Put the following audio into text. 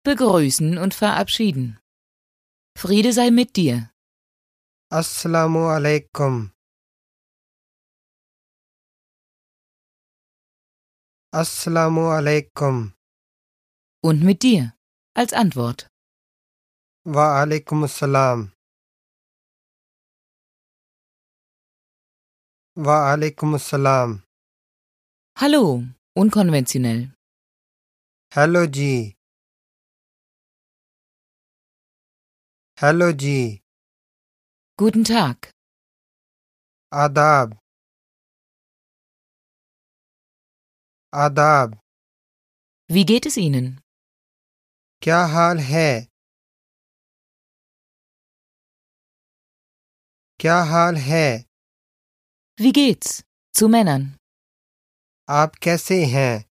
begrüßen und verabschieden. Friede sei mit dir. Assalamu alaikum. Assalamu alaikum. Und mit dir als Antwort. Wa alaikum assalam. Wa alaikum assalam. Hallo, unkonventionell. Hello ji. Hello ji. Guten Tag. Adab. Adab. Wie geht es Ihnen? क्या हाल है? क्या हाल है? Wie geht's? Zu Männern. आप कैसे हैं?